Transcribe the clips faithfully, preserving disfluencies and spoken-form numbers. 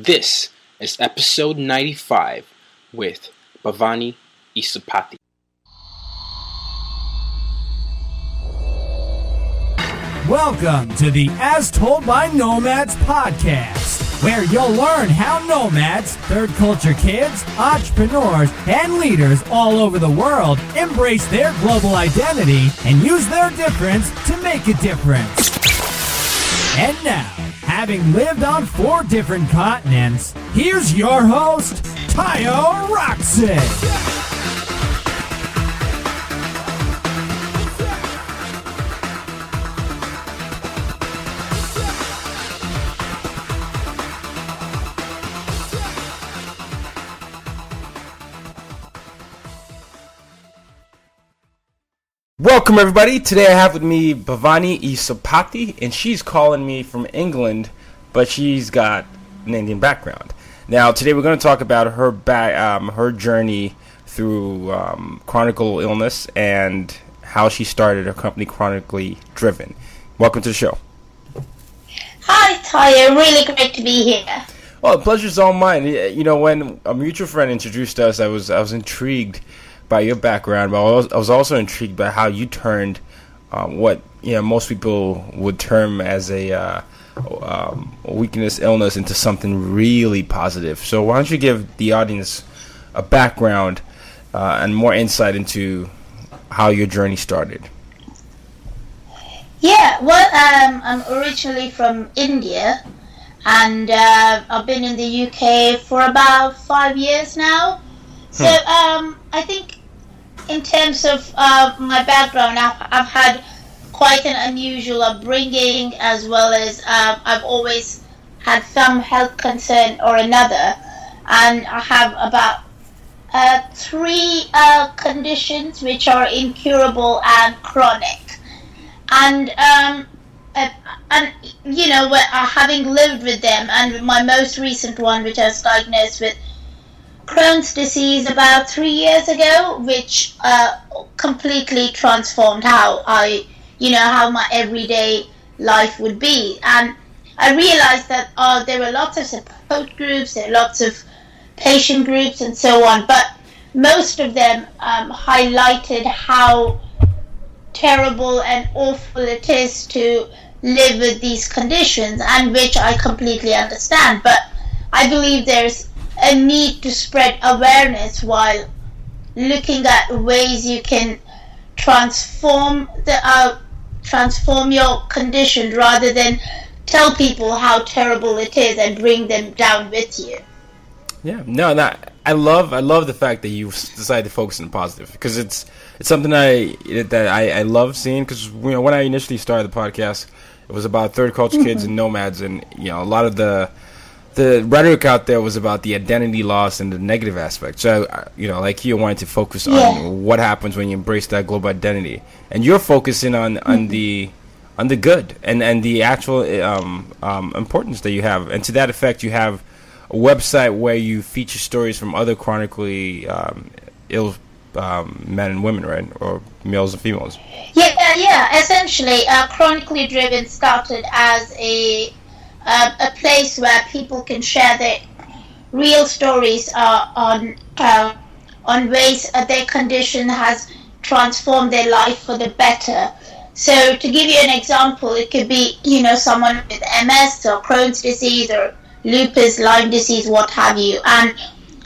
This is episode ninety-five with Bhavani Isapati. Welcome to the As Told by Nomads podcast, where you'll learn how nomads, third culture kids, entrepreneurs, and leaders all over the world embrace their global identity and use their difference to make a difference. And now, having lived on four different continents, here's your host, Tayo Rockson. Welcome everybody. Today I have with me Bhavani Isapati, and she's calling me from England, but she's got an Indian background. Now today we're going to talk about her ba- um, her journey through um, chronic illness and how she started her company Chronically Driven. Welcome to the show. Hi Tayo, really great to be here. Well, the pleasure's all mine. You know, when a mutual friend introduced us, I was I was intrigued by your background, but I was, I was also intrigued by how you turned um, what you know most people would term as a uh, um, weakness, illness, into something really positive. So why don't you give the audience a background uh, and more insight into how your journey started? Yeah, well, um, I'm originally from India, and uh, I've been in the U K for about five years now. So um, I think in terms of uh, my background, I've, I've had quite an unusual upbringing, as well as uh, I've always had some health concern or another, and I have about uh, three uh, conditions which are incurable and chronic. And um, uh, and you know, having lived with them, and my most recent one, which I was diagnosed with Crohn's disease about three years ago, which uh, completely transformed how I, you know, how my everyday life would be. And I realized that uh, there were lots of support groups, there are lots of patient groups and so on, but most of them um, highlighted how terrible and awful it is to live with these conditions, and which I completely understand. But I believe there's a need to spread awareness while looking at ways you can transform the uh, transform your condition, rather than tell people how terrible it is and bring them down with you. Yeah, no, no, I love I love the fact that you decided to focus on the positive, because it's it's something I that I, I love seeing. Because you know, when I initially started the podcast, it was about third culture kids and nomads, and you know, a lot of the the rhetoric out there was about the identity loss and the negative aspect. So, you know, like you wanted to focus yeah. on what happens when you embrace that global identity, and you're focusing on, on mm-hmm. the on the good and, and the actual um, um, importance that you have. And to that effect, you have a website where you feature stories from other chronically um, ill um, men and women, right, or males and females. Yeah, uh, yeah. Essentially, uh, Chronically Driven started as a Uh, a place where people can share their real stories uh, on uh, on ways uh, their condition has transformed their life for the better. So to give you an example, it could be, you know, someone with M S or Crohn's disease or lupus, Lyme disease, what have you. And,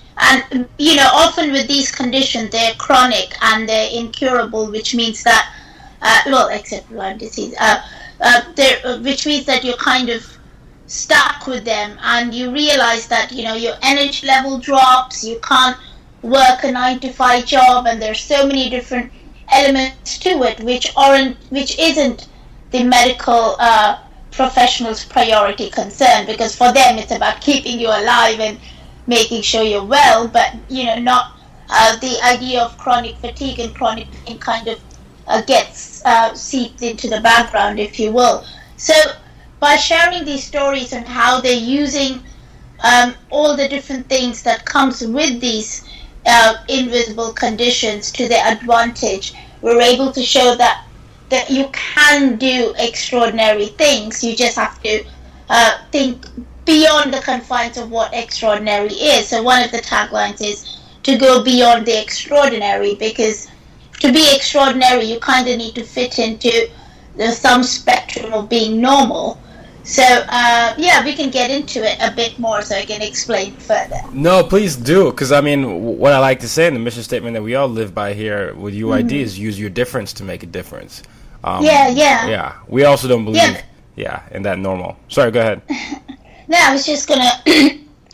and you know, often with these conditions, they're chronic and they're incurable, which means that, uh, well, except Lyme disease, uh, uh, uh, which means that you're kind of stuck with them, and you realize that, you know, your energy level drops, you can't work a nine to five job, and there's so many different elements to it which aren't which isn't the medical uh, professionals' priority concern, because for them it's about keeping you alive and making sure you're well, but you know, not uh, the idea of chronic fatigue and chronic pain kind of uh, gets uh, seeped into the background, if you will. So by sharing these stories and how they're using um, all the different things that comes with these uh, invisible conditions to their advantage, we're able to show that that you can do extraordinary things. You just have to uh, think beyond the confines of what extraordinary is. So one of the taglines is to go beyond the extraordinary, because to be extraordinary, you kind of need to fit into the, some spectrum of being normal. So, uh, yeah, we can get into it a bit more so I can explain further. No, please do, because, I mean, what I like to say in the mission statement that we all live by here with U I D mm-hmm. is use your difference to make a difference. Um, yeah, yeah. Yeah, we also don't believe, yeah, yeah in that normal. Sorry, go ahead. No, I was just going to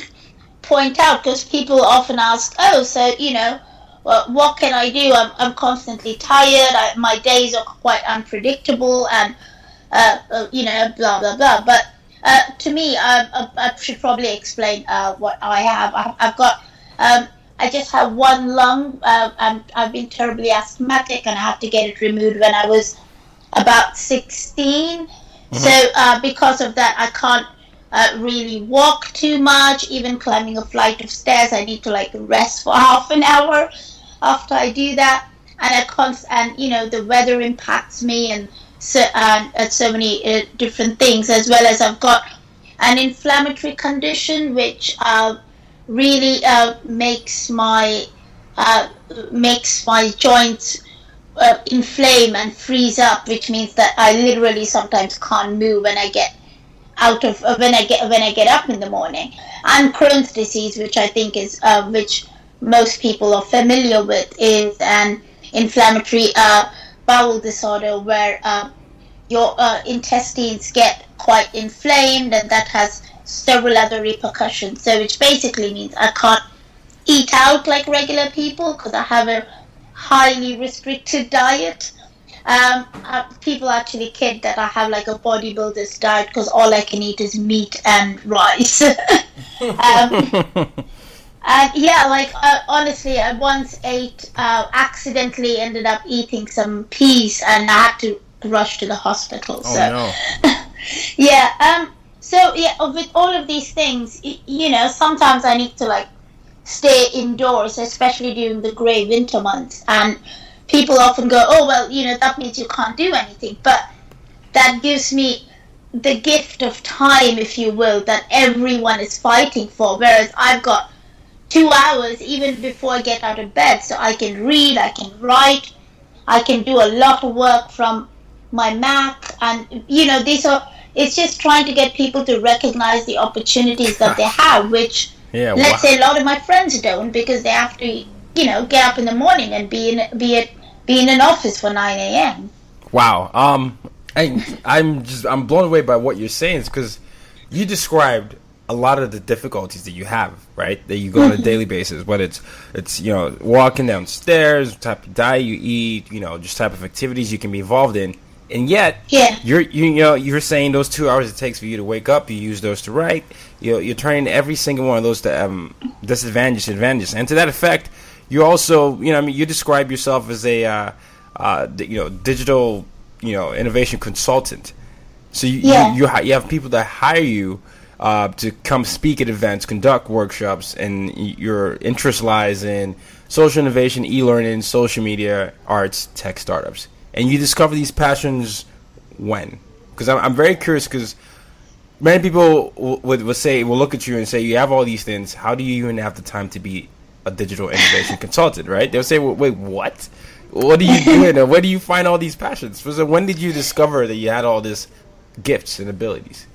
point out, because people often ask, oh, so, you know, well, what can I do? I'm, I'm constantly tired, I, my days are quite unpredictable, and Uh, uh, you know, blah, blah, blah. But uh, to me, I, I, I should probably explain uh, what I have. I, I've got, um, I just have one lung. Uh, I'm, I've been terribly asthmatic, and I had to get it removed when I was about sixteen. Mm-hmm. So uh, because of that, I can't uh, really walk too much. Even climbing a flight of stairs, I need to like rest for half an hour after I do that. And I const- and you know, the weather impacts me, and so uh, uh, so many uh, different things, as well as I've got an inflammatory condition which uh, really uh, makes my uh, makes my joints uh, inflame and freeze up, which means that I literally sometimes can't move when I get out of uh, when I get when I get up in the morning. And Crohn's disease, which I think is uh, which most people are familiar with, is an inflammatory uh, bowel disorder where uh, your uh, intestines get quite inflamed, and that has several other repercussions. So which basically means I can't eat out like regular people because I have a highly restricted diet. Um, uh, people actually kid that I have like a bodybuilder's diet because all I can eat is meat and rice. um, And yeah, like uh, honestly, I once ate, uh, accidentally ended up eating some peas, and I had to rush to the hospital. Oh, so, no. yeah. Um. So yeah, with all of these things, y- you know, sometimes I need to like stay indoors, especially during the grey winter months. And people often go, "Oh well, you know, that means you can't do anything." But that gives me the gift of time, if you will, that everyone is fighting for. Whereas I've got two hours even before I get out of bed, so I can read, I can write, I can do a lot of work from my Mac, and you know, these are, it's just trying to get people to recognize the opportunities that they have, which yeah, let's wow. say a lot of my friends don't, because they have to, you know, get up in the morning and be in be at be in an office for nine a.m. Wow. Um, I I'm just I'm blown away by what you're saying, because you described a lot of the difficulties that you have, right? That you go on a daily basis, whether it's, it's, you know, walking downstairs, type of diet you eat, you know, just type of activities you can be involved in. And yet, yeah. you're, you, you know, you're saying those two hours it takes for you to wake up, you use those to write, you know, you're turning every single one of those to um, disadvantages, advantages. And to that effect, you also, you know, I mean, you describe yourself as a, uh, uh, you know, digital, you know, innovation consultant. So you, yeah. you, you, you have people that hire you Uh, to come speak at events, conduct workshops, and your interest lies in social innovation, e-learning, social media, arts, tech startups. And you discover these passions when? Because I'm, I'm very curious, because many people w- would, would say, will look at you and say, you have all these things, how do you even have the time to be a digital innovation consultant, right? They'll say, well, wait, what? What are you doing? Where do you find all these passions? So when did you discover that you had all these gifts and abilities?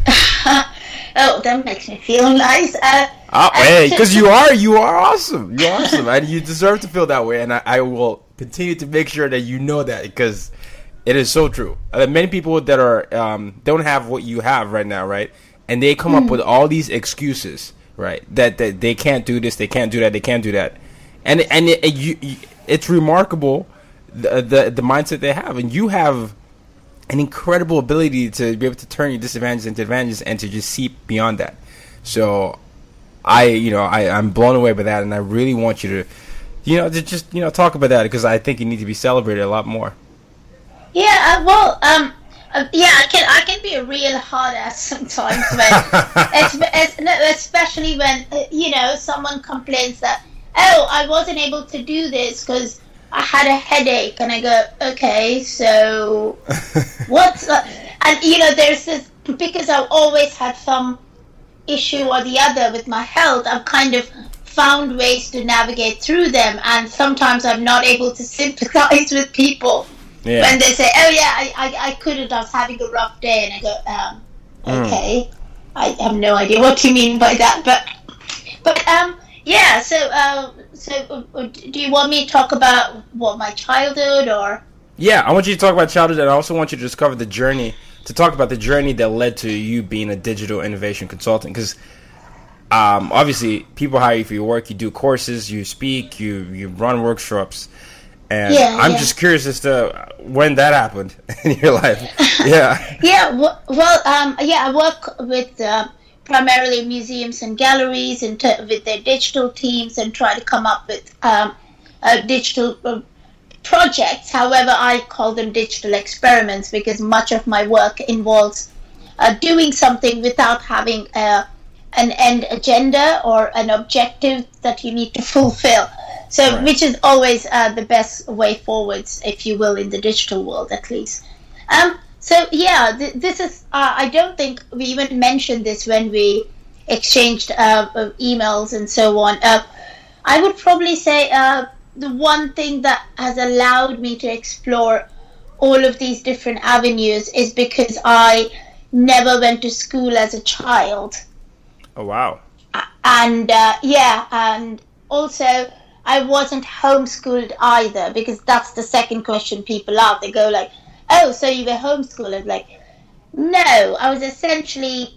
Oh, that makes me feel nice. Uh, oh, hey, because you are, you are awesome. You're awesome, and you deserve to feel that way. And I, I will continue to make sure that you know that, because it is so true. Uh, many people that are um, don't have what you have right now, right? And they come mm. up with all these excuses, right? That that they can't do this, they can't do that, they can't do that, and and it, it, you, it's remarkable the, the the mindset they have, and you have an incredible ability to be able to turn your disadvantages into advantages and to just see beyond that. So I, you know, I, I'm blown away by that, and I really want you to, you know, to just, you know, talk about that, because I think you need to be celebrated a lot more. Yeah, uh, well, um, uh, yeah, I can I can be a real hard ass sometimes, when, es- es- no, especially when, uh, you know, someone complains that, oh, I wasn't able to do this because I had a headache, and I go, okay, so what's uh, and you know, there's this, because I've always had some issue or the other with my health, I've kind of found ways to navigate through them, and sometimes I'm not able to sympathize with people yeah. when they say, oh yeah, I, I, I couldn't, I was having a rough day, and I go, um, okay, mm. I have no idea what you mean by that, but, but um, yeah, so, uh, so uh, do you want me to talk about what my childhood, or? Yeah, I want you to talk about childhood, and I also want you to discover the journey, to talk about the journey that led to you being a digital innovation consultant, because um, obviously people hire you for your work, you do courses, you speak, you, you run workshops, and yeah, I'm yeah. just curious as to when that happened in your life. Yeah. yeah, w- well, um, yeah, I work with uh, primarily museums and galleries and t- with their digital teams and try to come up with um, a digital uh, projects. However, I call them digital experiments because much of my work involves uh, doing something without having a, an end agenda or an objective that you need to fulfill. So, right. which is always uh, the best way forwards, if you will, in the digital world, at least. Um, so, yeah, th- this is, uh, I don't think we even mentioned this when we exchanged uh, emails and so on. Uh, I would probably say uh, the one thing that has allowed me to explore all of these different avenues is because I never went to school as a child. Oh, wow. And, uh, yeah, and also I wasn't homeschooled either, because that's the second question people ask. They go like, oh, so you were homeschooled? I'm like, no, I was essentially,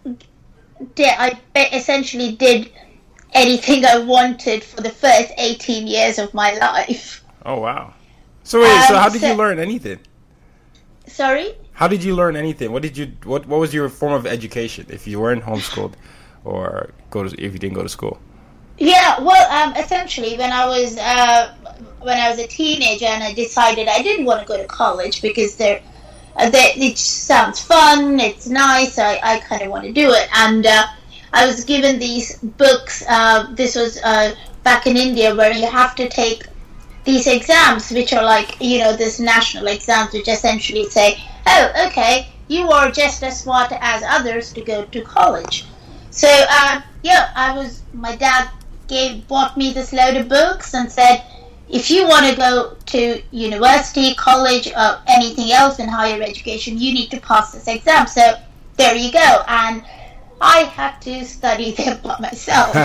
I essentially did anything I wanted for the first eighteen years of my life. Oh, wow. So wait, um, so how did so, you learn anything? Sorry? How did you learn anything? What did you, what, what was your form of education if you weren't homeschooled or go to, if you didn't go to school? Yeah, well, um, essentially, when I was uh, when I was a teenager, and I decided I didn't want to go to college because they're, uh, they, it sounds fun, it's nice, I, I kind of want to do it, and uh, I was given these books. Uh, this was uh, back in India, where you have to take these exams, which are like, you know, this national exams, which essentially say, oh, okay, you are just as smart as others to go to college. So, uh, yeah, I was, my dad gave bought me this load of books and said, if you want to go to university, college, or anything else in higher education, you need to pass this exam. So there you go. And I had to study them by myself,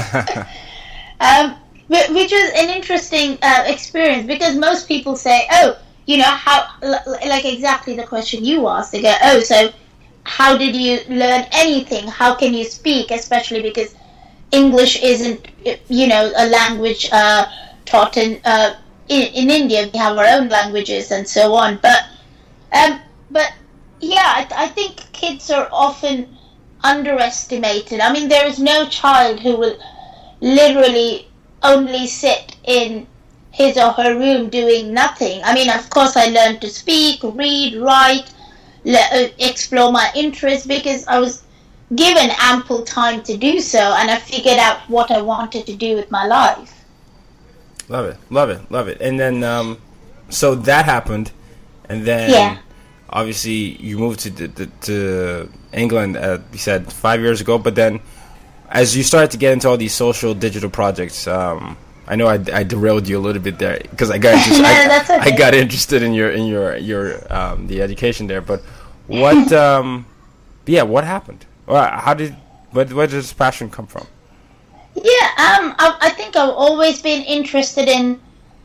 um, which was an interesting uh, experience, because most people say, oh, you know, how, like exactly the question you asked. They go, oh, so how did you learn anything? How can you speak? Especially because English isn't, you know, a language uh, taught in, uh, in in India. We have our own languages and so on. But, um, but yeah, I, I think kids are often underestimated. I mean, there is no child who will literally only sit in his or her room doing nothing. I mean, of course, I learned to speak, read, write, le- explore my interests, because I was given ample time to do so, and I figured out what I wanted to do with my life. Love it, love it, love it. And then, um, so that happened, and then yeah. obviously you moved to to, to England, uh, you said five years ago, but then as you started to get into all these social digital projects, um, I know I, I derailed you a little bit there, because I got interested, no, I, that's okay. I got interested in your in your your um, the education there, but what um, yeah, what happened? Or how did where, where did this passion come from? Yeah, um, I, I think I've always been interested in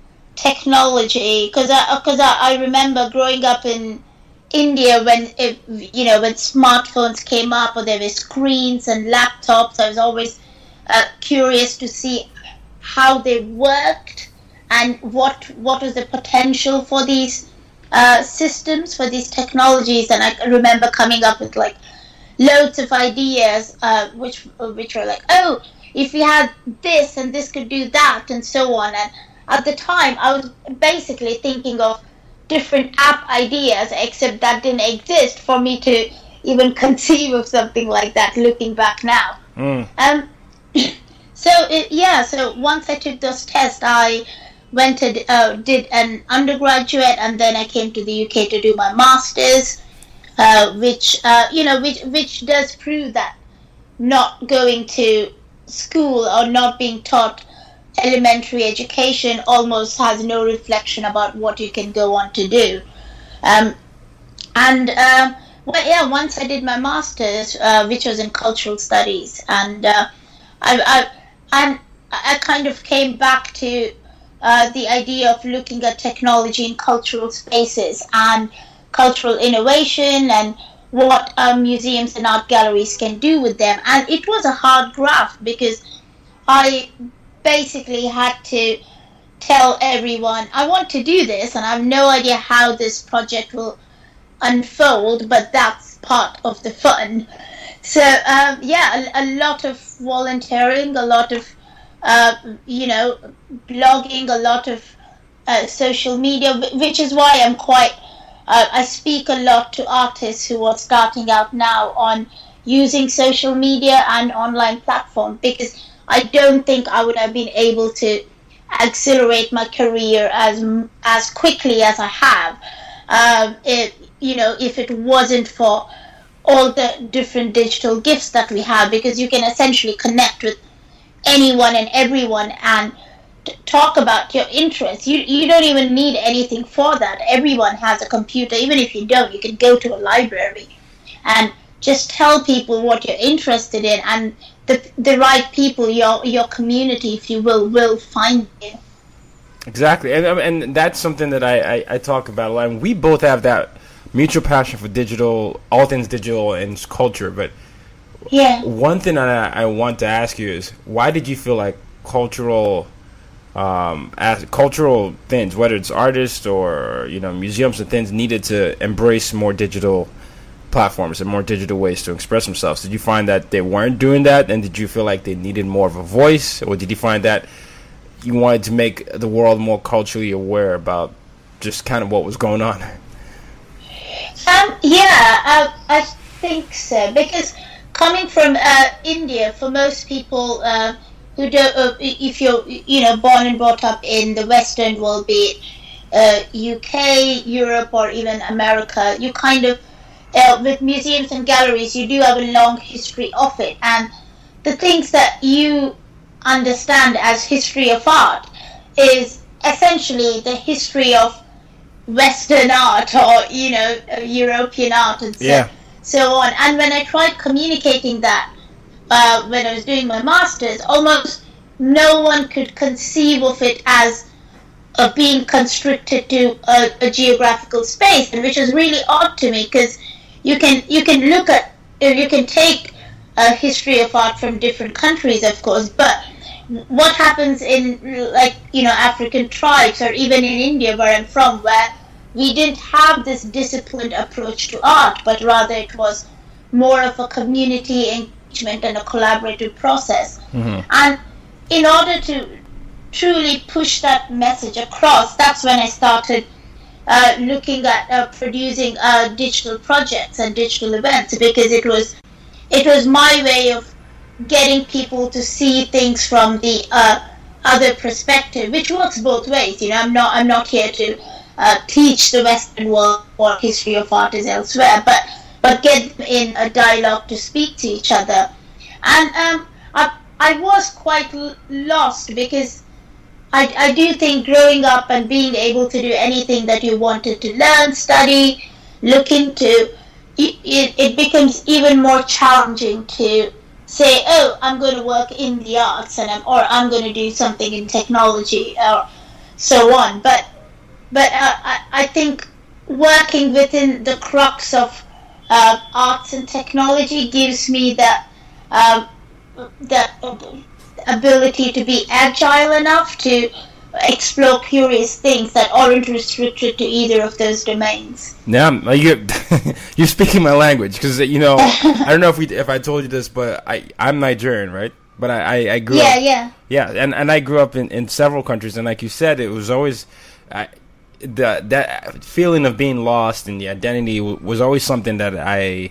technology, because I because I, I remember growing up in India when it, you know, when smartphones came up, or there were screens and laptops. I was always uh, curious to see how they worked and what what was the potential for these uh, systems, for these technologies. And I remember coming up with like loads of ideas, uh, which which were like, oh, if we had this and this could do that, and so on. And at the time, I was basically thinking of different app ideas, except that didn't exist for me to even conceive of something like that, looking back now. Mm. Um, so, it, yeah, so once I took those tests, I went to, uh, did an undergraduate, and then I came to the U K to do my master's. Uh, which uh, you know, which which does prove that not going to school or not being taught elementary education almost has no reflection about what you can go on to do. Um, and um, well, yeah, once I did my master's, uh, which was in cultural studies, and uh, I, I, and I kind of came back to uh, the idea of looking at technology in cultural spaces and cultural innovation and what uh, museums and art galleries can do with them. And it was a hard graft because I basically had to tell everyone, I want to do this and I have no idea how this project will unfold, but that's part of the fun. So um, yeah, a, a lot of volunteering, a lot of uh, you know, blogging, a lot of uh, social media, which is why I'm quite uh, I speak a lot to artists who are starting out now on using social media and online platforms, because I don't think I would have been able to accelerate my career as as quickly as I have, um, it, you know, if it wasn't for all the different digital gifts that we have, because you can essentially connect with anyone and everyone and t- talk about your interests. You you don't even need anything for that. Everyone has a computer. Even if you don't, you can go to a library and just tell people what you're interested in, and the the right people, your your community, if you will, will find you. Exactly, and and that's something that I, I, I talk about a lot. And we both have that mutual passion for digital, all things digital and culture. But yeah, one thing that I, I want to ask you is, why did you feel like cultural, um, as cultural things, whether it's artists or you know museums and things, needed to embrace more digital platforms and more digital ways to express themselves? Did you find that they weren't doing that, and did you feel like they needed more of a voice, or did you find that you wanted to make the world more culturally aware about just kind of what was going on? Um, yeah, I, I think so, because coming from uh, India, for most people uh, who don't, uh, if you're you know born and brought up in the Western world, be it uh, U K, Europe, or even America, you kind of Uh, with museums and galleries, you do have a long history of it, and the things that you understand as history of art is essentially the history of Western art, or you know European art, and so, yeah. so on. And when I tried communicating that uh, when I was doing my master's, almost no one could conceive of it as uh, being constricted to a, a geographical space, and which is really odd to me, because You can you can look at you can take a history of art from different countries, of course, but what happens in like you know African tribes, or even in India where I'm from, where we didn't have this disciplined approach to art, but rather it was more of a community engagement and a collaborative process. Mm-hmm. And in order to truly push that message across, that's when I started Uh, looking at uh, producing uh, digital projects and digital events, because it was it was my way of getting people to see things from the uh, other perspective, which works both ways. You know, I'm not I'm not here to uh, teach the Western world what history of art is elsewhere, but but get them in a dialogue to speak to each other. And um, I I was quite l- lost because I, I do think growing up and being able to do anything that you wanted to learn, study, look into, it, it, it becomes even more challenging to say, oh, I'm going to work in the arts, and I'm, or I'm going to do something in technology, or so on. But but uh, I, I think working within the crux of uh, arts and technology gives me that um, that. Uh, ability to be agile enough to explore curious things that aren't restricted to either of those domains. Yeah, you're you're speaking my language, because you know I don't know if we if I told you this, but I I'm Nigerian, right? But I I, I grew yeah up yeah yeah and, and I grew up in, in several countries, and like you said, it was always I, the that feeling of being lost and the identity w- was always something that I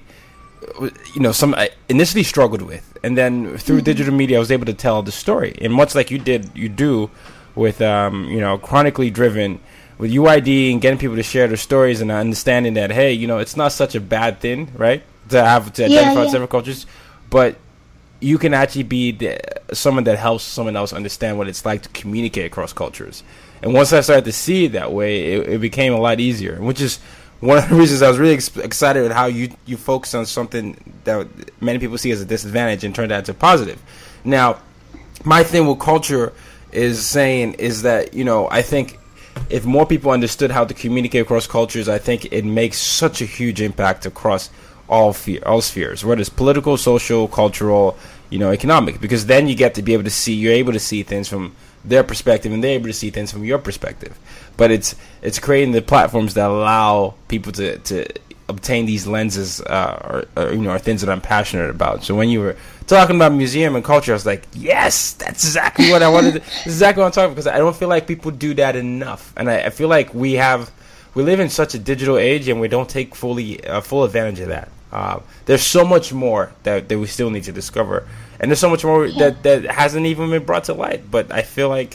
you know some I initially struggled with. And then through mm-hmm. digital media, I was able to tell the story. And much like you did, you do with, um, you know, chronically driven, with U I D and getting people to share their stories and understanding that, hey, you know, it's not such a bad thing, right, to have to identify yeah, with yeah. several cultures. But you can actually be the, someone that helps someone else understand what it's like to communicate across cultures. And once I started to see it that way, it, it became a lot easier, which is one of the reasons I was really ex- excited at how you, you focus on something that many people see as a disadvantage and turn that into positive. Now, my thing with culture is saying is that, you know, I think if more people understood how to communicate across cultures, I think it makes such a huge impact across all fe- all spheres, whether it's political, social, cultural, you know, economic, because then you get to be able to see, you're able to see things from their perspective and they're able to see things from your perspective. But it's it's creating the platforms that allow people to, to obtain these lenses, uh, or, or, you know, are things that I'm passionate about. So when you were talking about museum and culture, I was like, yes, that's exactly what I wanted to, that's exactly what I'm talking about, because I don't feel like people do that enough. And I, I feel like we have, we live in such a digital age and we don't take fully, uh, full advantage of that. Uh, there's so much more that, that we still need to discover. And there's so much more that, that hasn't even been brought to light. But I feel like,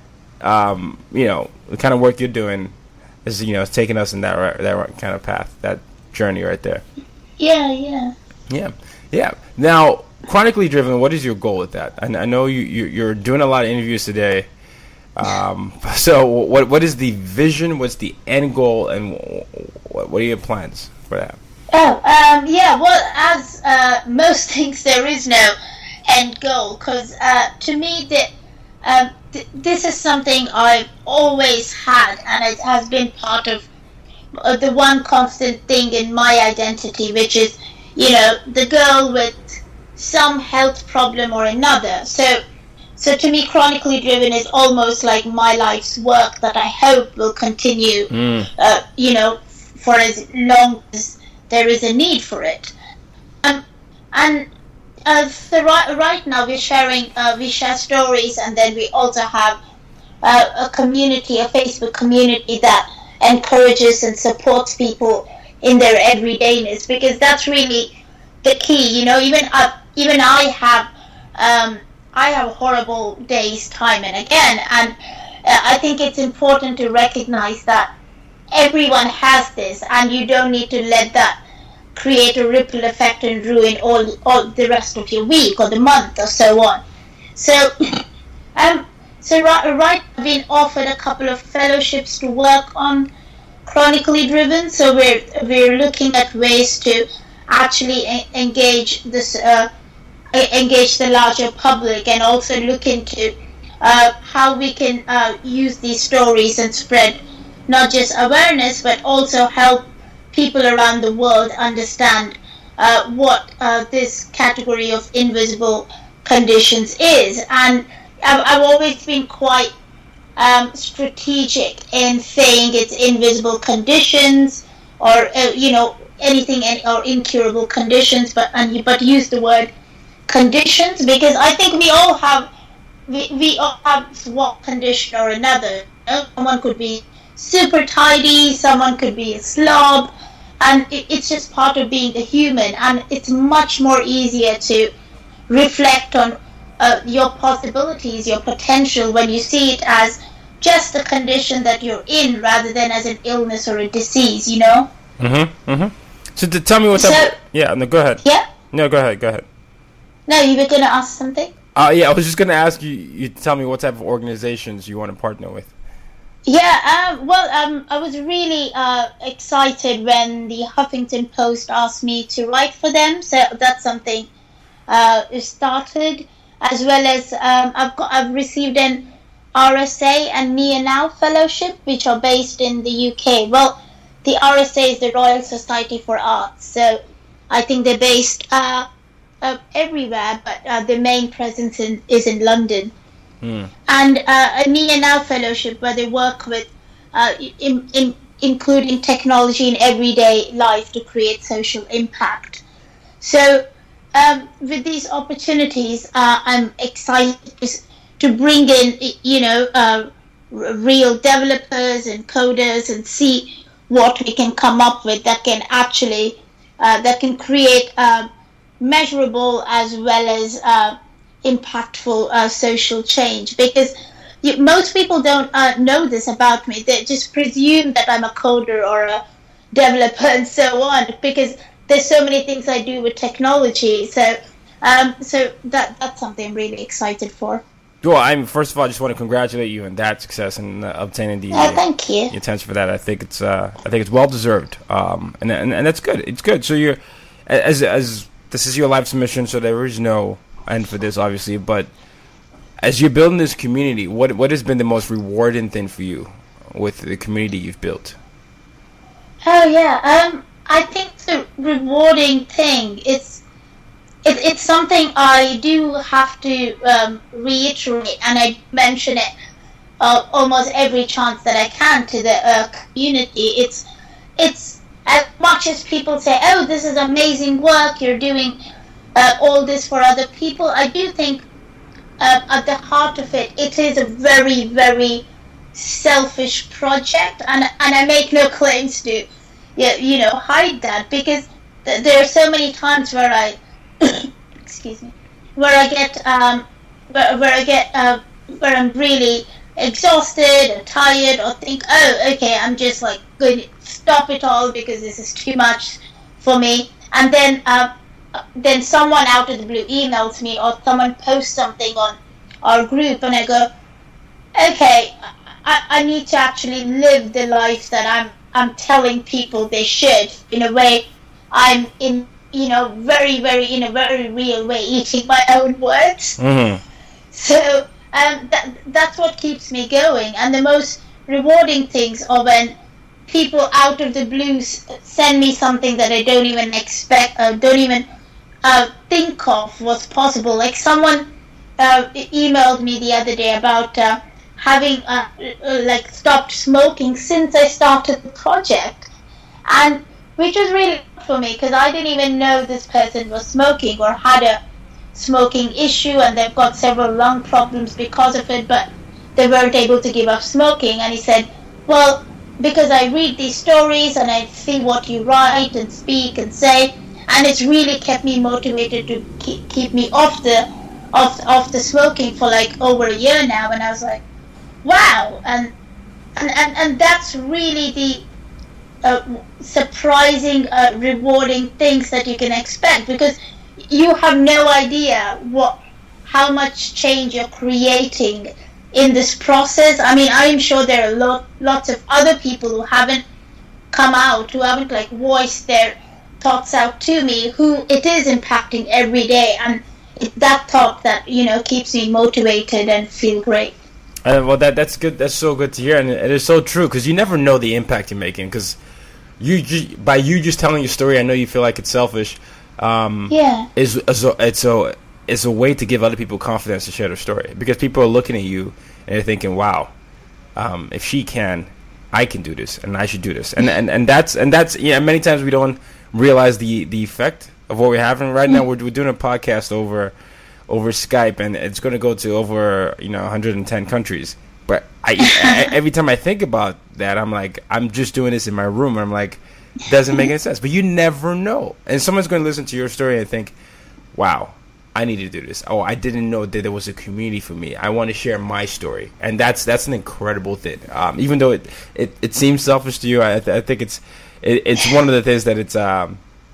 um, you know, the kind of work you're doing is, you know, it's taking us in that right, that right kind of path, that journey right there. Yeah, yeah. Yeah, yeah. Now, Chronically Driven, what is your goal with that? I, I know you, you, you're doing a lot of interviews today. Um, so what what is the vision? What's the end goal? And what, what are your plans for that? Oh, um, yeah, well, as uh, most things, there is no end goal, because uh, to me, that um, th- this is something I've always had, and it has been part of uh, the one constant thing in my identity, which is, you know, the girl with some health problem or another. So, so to me, Chronically Driven is almost like my life's work that I hope will continue, mm. uh, you know, for as long as there is a need for it. Um, and uh, so right, right now we're sharing, uh, we share stories, and then we also have uh, a community, a Facebook community that encourages and supports people in their everydayness, because that's really the key. You know, even uh, even I have um, I have horrible days time and again, and uh, I think it's important to recognize that everyone has this, and you don't need to let that create a ripple effect and ruin all all the rest of your week or the month or so on. So, um, so right, right, I've been offered a couple of fellowships to work on Chronically Driven. So we're we're looking at ways to actually e- engage this, uh, engage the larger public, and also look into uh, how we can uh, use these stories and spread not just awareness, but also help people around the world understand uh, what uh, this category of invisible conditions is. And I've, I've always been quite um, strategic in saying it's invisible conditions, or uh, you know, anything, or incurable conditions, but and but use the word conditions, because I think we all have we, we all have one condition or another. You know? Someone could be super tidy, someone could be a slob, and it, it's just part of being a human. And it's much more easier to reflect on uh, your possibilities, your potential, when you see it as just the condition that you're in, rather than as an illness or a disease. You know. Mm-hmm. Mm-hmm. So to tell me what's so, up. Yeah. No. Go ahead. Yeah. No. Go ahead. Go ahead. No, you were going to ask something. Uh, yeah, I was just going to ask you. You tell me what type of organizations you want to partner with. Yeah, um, well, um, I was really uh, excited when the Huffington Post asked me to write for them. So that's something uh, started, as well as um, I've got I've received an R S A and Nia Now Fellowship, which are based in the U K. Well, the R S A is the Royal Society for Arts, so I think they're based uh, uh, everywhere, but uh, the main presence in, is in London. Mm. And uh, a Nia Now Fellowship, where they work with, uh, in, in, including technology in everyday life to create social impact. So um, with these opportunities, uh, I'm excited to bring in, you know, uh, r- real developers and coders, and see what we can come up with that can actually, uh, that can create uh, measurable as well as uh, impactful uh, social change. Because you, most people don't uh, know this about me. They just presume that I'm a coder or a developer and so on, because there's so many things I do with technology. So Um, so that that's something I'm really excited for. Well, I'm first of all, I just want to congratulate you on that success and uh, obtaining the, uh, thank you. the attention for that. I think it's uh, I think it's well deserved, um, and, and and that's good. It's good. So you're as as this is your live submission, so there is no end for this, obviously. But as you're building this community, what what has been the most rewarding thing for you with the community you've built? Oh yeah, um, I think the rewarding thing is. It, it's something I do have to um, reiterate, and I mention it uh, almost every chance that I can to the uh, community. It's it's as much as people say, "Oh, this is amazing work you're doing, uh, all this for other people." I do think uh, at the heart of it, it is a very very selfish project, and and I make no claims to, you know, hide that, because th- there are so many times where I. excuse me, where I get um, where, where I get uh, where I'm really exhausted or tired, or think, oh, okay, I'm just like going to stop it all because this is too much for me. And then uh, then someone out of the blue emails me, or someone posts something on our group, and I go, okay, I, I need to actually live the life that I'm I'm telling people they should. In a way, I'm in. You know, very, very, in a very real way, eating my own words. Mm-hmm. So um, that that's what keeps me going. And the most rewarding things are when people out of the blue send me something that I don't even expect, uh, don't even uh, think of was possible. Like someone uh, emailed me the other day about uh, having uh, like stopped smoking since I started the project, and which was really for me, because I didn't even know this person was smoking or had a smoking issue, and they've got several lung problems because of it, but they weren't able to give up smoking. And he said, well, because I read these stories and I see what you write and speak and say, and it's really kept me motivated to keep, keep me off the off, off the smoking for like over a year now. And I was like, wow. And and, and, and that's really the Uh, surprising, uh, rewarding things that you can expect, because you have no idea what, how much change you're creating in this process. I mean, I'm sure there are lot, lots of other people who haven't come out, who haven't like voiced their thoughts out to me, who it is impacting every day, and it's that thought that, you know, keeps me motivated and feel great. Uh, well, that that's good. That's so good to hear, and it is so true, because you never know the impact you're making. Because you, you, by you just telling your story, I know you feel like it's selfish. Um, yeah, is it's a it's a it's a way to give other people confidence to share their story, because people are looking at you and they're thinking, "Wow, um, if she can, I can do this, and I should do this." And and, and that's and that's yeah. Many times we don't realize the, the effect of what we're having right now. We're we're doing a podcast over. over Skype, and it's going to go to over, you know, one hundred ten countries. But I, I, every time I think about that, I'm like, I'm just doing this in my room, and I'm like, doesn't make any sense. But you never know. And someone's going to listen to your story and think, wow, I need to do this. Oh, I didn't know that there was a community for me. I want to share my story. And that's that's an incredible thing. Um, even though it, it, it seems selfish to you, I, th- I think it's it, it's one of the things that it's... Um,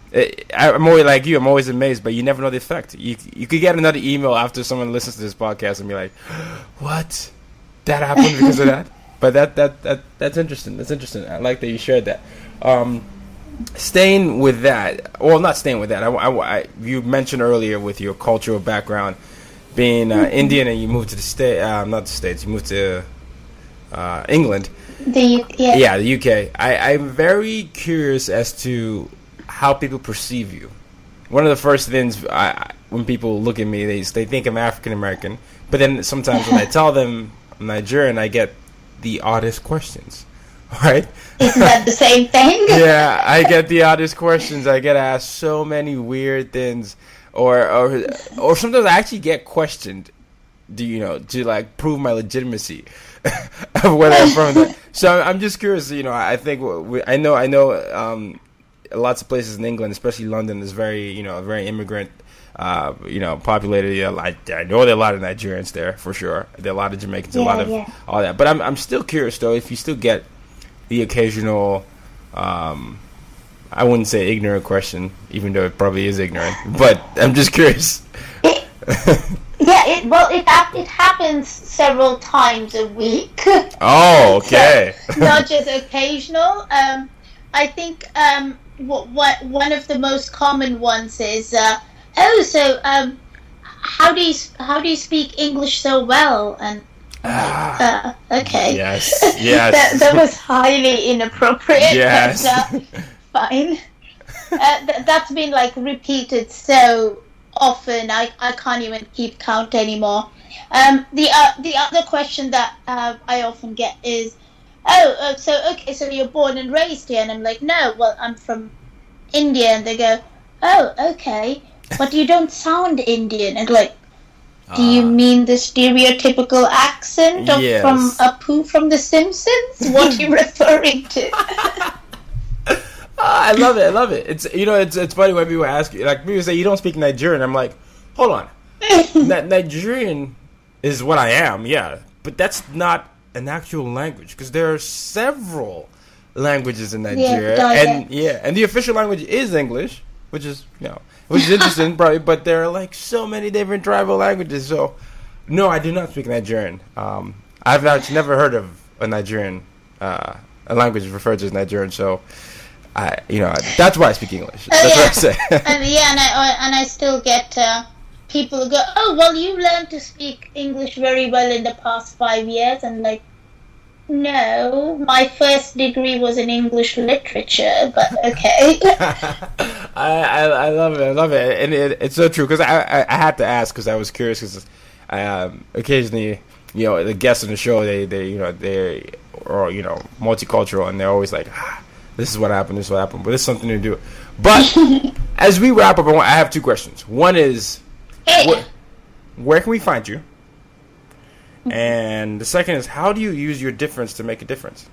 I'm always like you. I'm always amazed, but you never know the effect. You you could get another email after someone listens to this podcast and be like, "What? That happened because of that?" But that that that that's interesting. That's interesting. I like that you shared that. Um, staying with that, well, not staying with that. I, I, I you mentioned earlier with your cultural background being uh, Indian, and you moved to the state. Uh, not the states. You moved to uh, England. The U K. Yeah. yeah, the U K. I, I'm very curious as to how people perceive you. One of the first things I, when people look at me, they they think I'm African American. But then sometimes when I tell them I'm Nigerian, I get the oddest questions. Right? Isn't that the same thing? Yeah, I get the oddest questions. I get asked so many weird things, or or or sometimes I actually get questioned. Do you know to like prove my legitimacy of where I'm from? So I'm just curious. You know, I think we, I know I know. Um, Lots of places in England, especially London, is very, you know, very immigrant, uh, you know, populated. You know, I, I know there are a lot of Nigerians there for sure. There are a lot of Jamaicans, yeah, a lot of yeah. all that. But I'm I'm still curious though if you still get the occasional, um, I wouldn't say ignorant question, even though it probably is ignorant. But I'm just curious. It, yeah, it, well, it it happens several times a week. Oh, okay. So, not just occasional. Um, I think um, what, what one of the most common ones is, uh, oh, so um, how do you how do you speak English so well? And uh, okay, yes, yes, that, that was highly inappropriate. Yes, but, uh, fine. Uh, th- that's been like repeated so often I, I can't even keep count anymore. Um, the uh, the other question that uh, I often get is, oh, uh, so okay, so you're born and raised here, and I'm like, no, well, I'm from India, and they go, oh, okay, but you don't sound Indian, and like, do uh, you mean the stereotypical accent of yes. from Apu from The Simpsons? What are you referring to? I love it. I love it. It's you know, it's it's funny when people ask you, like people say you don't speak Nigerian. I'm like, hold on, Na- Nigerian is what I am, yeah, but that's not an actual language because there are several languages in Nigeria, yeah, and yeah, and the official language is English, which is you know, which is interesting, probably. But there are like so many different tribal languages. So, no, I do not speak Nigerian. Um, I've actually never heard of a Nigerian uh, a language referred to as Nigerian. So. I, you know, that's why I speak English. That's uh, yeah. what I say. and yeah, and I and I still get uh, people who go, "Oh, well, you learned to speak English very well in the past five years," and like, no, my first degree was in English literature, but okay. I, I I love it. I love it, and it, it's so true because I, I I had to ask because I was curious because I um, occasionally you know the guests on the show they they you know they are you know multicultural and they're always like. Ah, this is what happened, this is what happened, but it's something to do. But as we wrap up, I, want, I have two questions. One is, wh- where can we find you? And the second is, how do you use your difference to make a difference?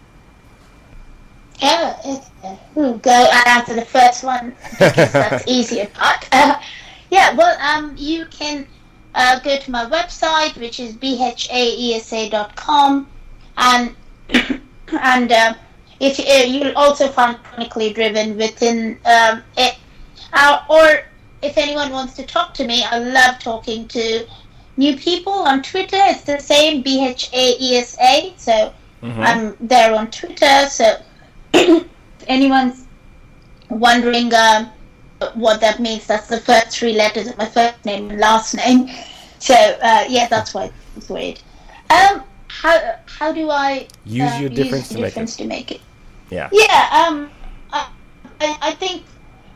Yeah, uh, go and answer the first one because that's easier part. Uh, yeah, well, um, you can uh, go to my website, which is b h a e s a dot com, and and uh, If uh, you'll also find Chronically Driven within um, it, uh, or if anyone wants to talk to me, I love talking to new people on Twitter. It's the same, B H A E S A. So mm-hmm. I'm there on Twitter. So if anyone's wondering um, what that means, that's the first three letters of my first name and last name. So uh, yeah, that's why it's weird. Um, how how do I use uh, your difference, use to, difference make to make it? Yeah. Yeah. Um. I, I think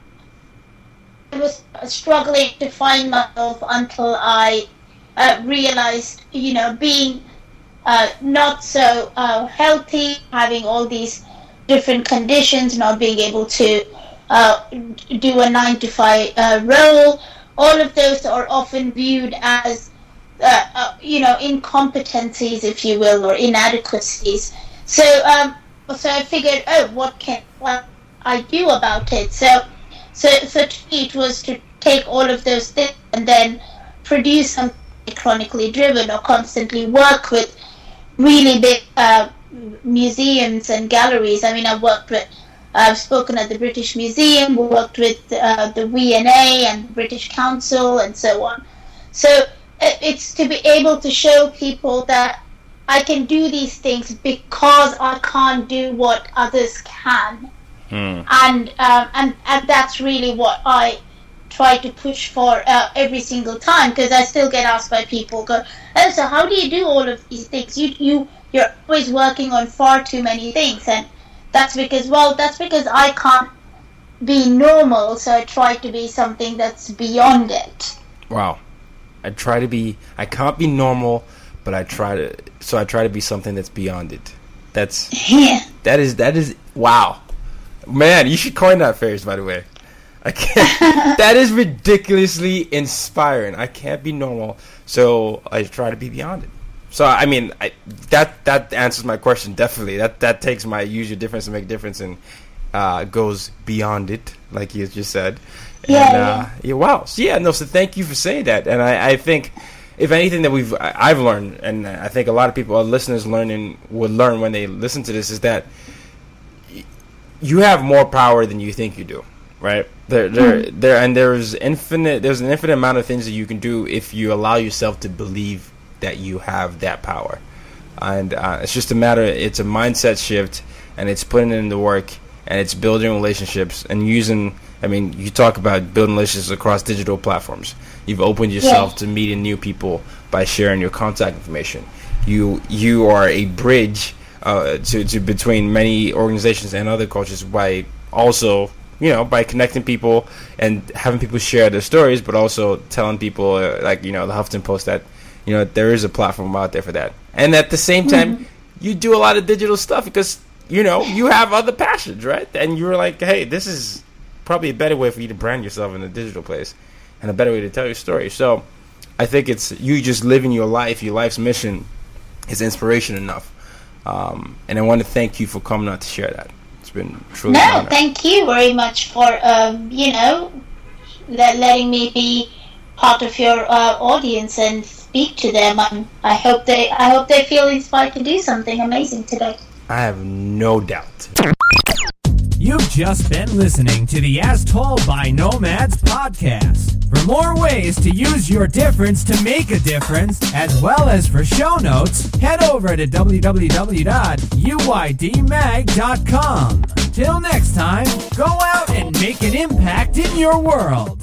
I was struggling to find myself until I uh, realized, you know, being uh, not so uh, healthy, having all these different conditions, not being able to uh, do a nine to five uh, role. All of those are often viewed as, uh, uh, you know, incompetencies, if you will, or inadequacies. So, um, so I figured, oh, what can what I do about it? So, so, so to me, it was to take all of those things and then produce something chronically driven, or constantly work with really big uh, museums and galleries. I mean, I've worked with. I've spoken at the British Museum, worked with uh, the V and A and the British Council and so on. So it's to be able to show people that I can do these things because I can't do what others can. Hmm. And, um, and and that's really what I try to push for uh, every single time, because I still get asked by people, go, oh, so how do you do all of these things? You, you, you're always working on far too many things. And that's because, well, that's because I can't be normal, so I try to be something that's beyond it. Wow. I try to be, I can't be normal, but I try to, so I try to be something that's beyond it. That's, yeah. that is, that is, wow. Man, you should coin that phrase, by the way. I can't, that is ridiculously inspiring. I can't be normal, so I try to be beyond it. So, I mean, I, that that answers my question, definitely. That that takes my use your difference to make a difference and uh, goes beyond it, like you just said. Yeah, and, uh, yeah. Wow. So, yeah, no, so thank you for saying that. And I, I think, if anything that we've I've learned, and I think a lot of people, our listeners learning, will learn when they listen to this, is that you have more power than you think you do, right? There, there, mm. there, and there's infinite. There's an infinite amount of things that you can do if you allow yourself to believe that you have that power, and uh, it's just a matter. It's a mindset shift, and it's putting in the work, and it's building relationships and using. I mean, you talk about building relationships across digital platforms. You've opened yourself yeah. to meeting new people by sharing your contact information. You you are a bridge uh, to to between many organizations and other cultures by also. You know, by connecting people and having people share their stories, but also telling people, uh, like, you know, the Huffington Post that, you know, there is a platform out there for that. And at the same time, mm-hmm. you do a lot of digital stuff because, you know, you have other passions, right? And you're like, hey, this is probably a better way for you to brand yourself in a digital place and a better way to tell your story. So I think it's you just living your life, your life's mission is inspiration enough. Um, and I want to thank you for coming out to share that. It's been truly no, an honor. Thank you very much for um, you know let, letting me be part of your uh, audience and speak to them. I'm, I hope they I hope they feel inspired to do something amazing today. I have no doubt. You've just been listening to the As Told by Nomads podcast. For more ways to use your difference to make a difference, as well as for show notes, head over to w w w dot u y d mag dot com. Till next time, go out and make an impact in your world.